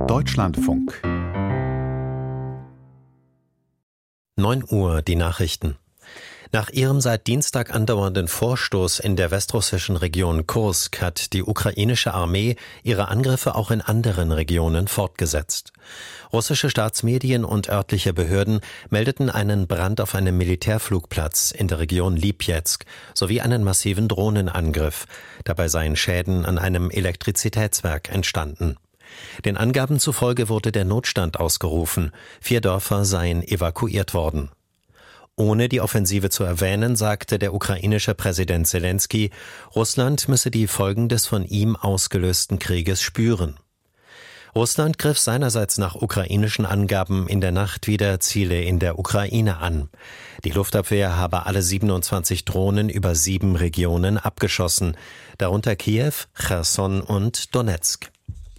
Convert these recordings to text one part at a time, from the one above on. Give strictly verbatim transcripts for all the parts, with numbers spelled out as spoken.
Deutschlandfunk. neun Uhr, die Nachrichten. Nach ihrem seit Dienstag andauernden Vorstoß in der westrussischen Region Kursk hat die ukrainische Armee ihre Angriffe auch in anderen Regionen fortgesetzt. Russische Staatsmedien und örtliche Behörden meldeten einen Brand auf einem Militärflugplatz in der Region Lipezk sowie einen massiven Drohnenangriff. Dabei seien Schäden an einem Elektrizitätswerk entstanden. Den Angaben zufolge wurde der Notstand ausgerufen. Vier Dörfer seien evakuiert worden. Ohne die Offensive zu erwähnen, sagte der ukrainische Präsident Selenskyj, Russland müsse die Folgen des von ihm ausgelösten Krieges spüren. Russland griff seinerseits nach ukrainischen Angaben in der Nacht wieder Ziele in der Ukraine an. Die Luftabwehr habe alle siebenundzwanzig Drohnen über sieben Regionen abgeschossen, darunter Kiew, Cherson und Donezk.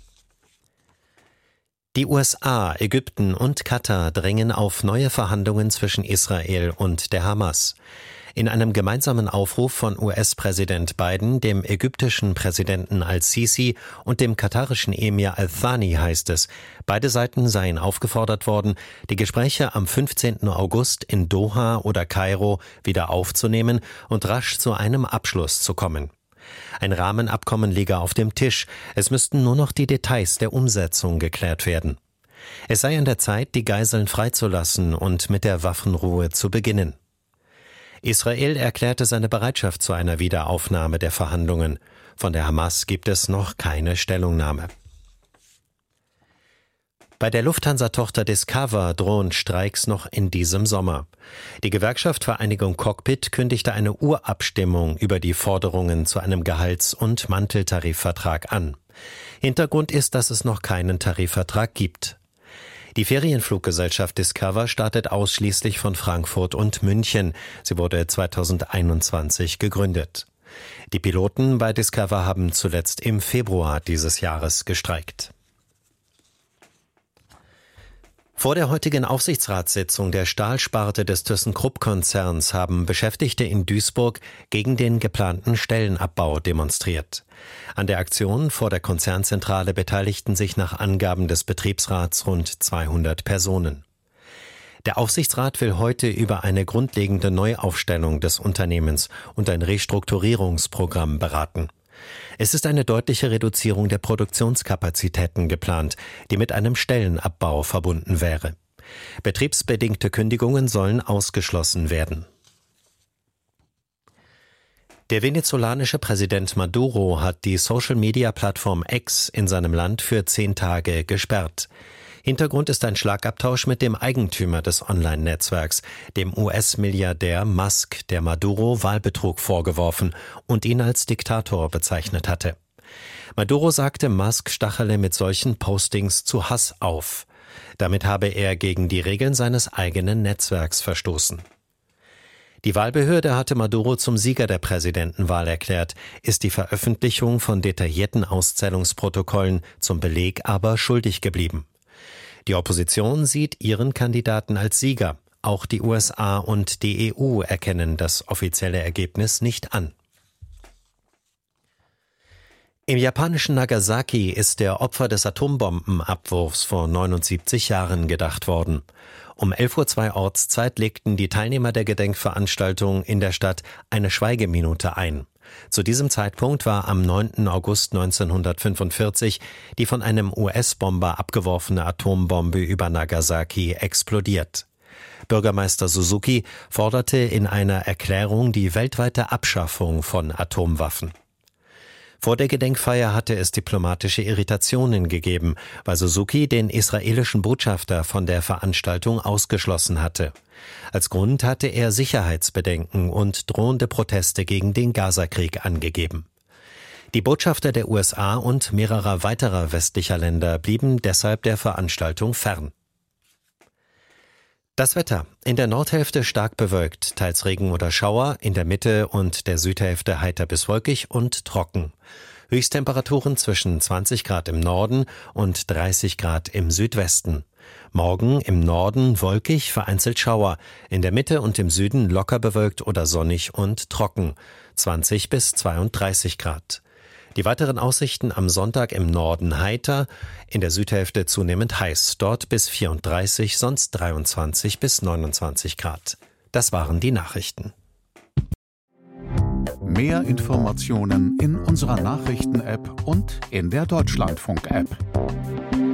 Die U S A, Ägypten und Katar drängen auf neue Verhandlungen zwischen Israel und der Hamas. In einem gemeinsamen Aufruf von U S-Präsident Biden, dem ägyptischen Präsidenten al-Sisi und dem katarischen Emir al-Thani heißt es, beide Seiten seien aufgefordert worden, die Gespräche am fünfzehnten August in Doha oder Kairo wieder aufzunehmen und rasch zu einem Abschluss zu kommen. Ein Rahmenabkommen liege auf dem Tisch, es müssten nur noch die Details der Umsetzung geklärt werden. Es sei an der Zeit, die Geiseln freizulassen und mit der Waffenruhe zu beginnen. Israel erklärte seine Bereitschaft zu einer Wiederaufnahme der Verhandlungen. Von der Hamas gibt es noch keine Stellungnahme. Bei der Lufthansa-Tochter Discover drohen Streiks noch in diesem Sommer. Die Gewerkschaft Vereinigung Cockpit kündigte eine Urabstimmung über die Forderungen zu einem Gehalts- und Manteltarifvertrag an. Hintergrund ist, dass es noch keinen Tarifvertrag gibt. Die Ferienfluggesellschaft Discover startet ausschließlich von Frankfurt und München. Sie wurde zweitausendeinundzwanzig gegründet. Die Piloten bei Discover haben zuletzt im Februar dieses Jahres gestreikt. Vor der heutigen Aufsichtsratssitzung der Stahlsparte des ThyssenKrupp-Konzerns haben Beschäftigte in Duisburg gegen den geplanten Stellenabbau demonstriert. An der Aktion vor der Konzernzentrale beteiligten sich nach Angaben des Betriebsrats rund zweihundert Personen. Der Aufsichtsrat will heute über eine grundlegende Neuaufstellung des Unternehmens und ein Restrukturierungsprogramm beraten. Es ist eine deutliche Reduzierung der Produktionskapazitäten geplant, die mit einem Stellenabbau verbunden wäre. Betriebsbedingte Kündigungen sollen ausgeschlossen werden. Der venezolanische Präsident Maduro hat die Social-Media-Plattform X in seinem Land für zehn Tage gesperrt. Hintergrund ist ein Schlagabtausch mit dem Eigentümer des Online-Netzwerks, dem U S-Milliardär Musk, der Maduro Wahlbetrug vorgeworfen und ihn als Diktator bezeichnet hatte. Maduro sagte, Musk stachele mit solchen Postings zu Hass auf. Damit habe er gegen die Regeln seines eigenen Netzwerks verstoßen. Die Wahlbehörde hatte Maduro zum Sieger der Präsidentenwahl erklärt, ist die Veröffentlichung von detaillierten Auszählungsprotokollen zum Beleg aber schuldig geblieben. Die Opposition sieht ihren Kandidaten als Sieger. Auch die U S A und die E U erkennen das offizielle Ergebnis nicht an. Im japanischen Nagasaki ist der Opfer des Atombombenabwurfs vor neunundsiebzig Jahren gedacht worden. Um elf Uhr zwei Ortszeit legten die Teilnehmer der Gedenkveranstaltung in der Stadt eine Schweigeminute ein. Zu diesem Zeitpunkt war am neunten August neunzehnhundertfünfundvierzig die von einem U S-Bomber abgeworfene Atombombe über Nagasaki explodiert. Bürgermeister Suzuki forderte in einer Erklärung die weltweite Abschaffung von Atomwaffen. Vor der Gedenkfeier hatte es diplomatische Irritationen gegeben, weil Suzuki den israelischen Botschafter von der Veranstaltung ausgeschlossen hatte. Als Grund hatte er Sicherheitsbedenken und drohende Proteste gegen den Gazakrieg angegeben. Die Botschafter der U S A und mehrerer weiterer westlicher Länder blieben deshalb der Veranstaltung fern. Das Wetter. In der Nordhälfte stark bewölkt, teils Regen oder Schauer, in der Mitte und der Südhälfte heiter bis wolkig und trocken. Höchsttemperaturen zwischen zwanzig Grad im Norden und dreißig Grad im Südwesten. Morgen im Norden wolkig, vereinzelt Schauer, in der Mitte und im Süden locker bewölkt oder sonnig und trocken, zwanzig bis zweiunddreißig Grad. Die weiteren Aussichten am Sonntag: im Norden heiter, in der Südhälfte zunehmend heiß, dort bis vierunddreißig, sonst dreiundzwanzig bis neunundzwanzig Grad. Das waren die Nachrichten. Mehr Informationen in unserer Nachrichten-App und in der Deutschlandfunk-App.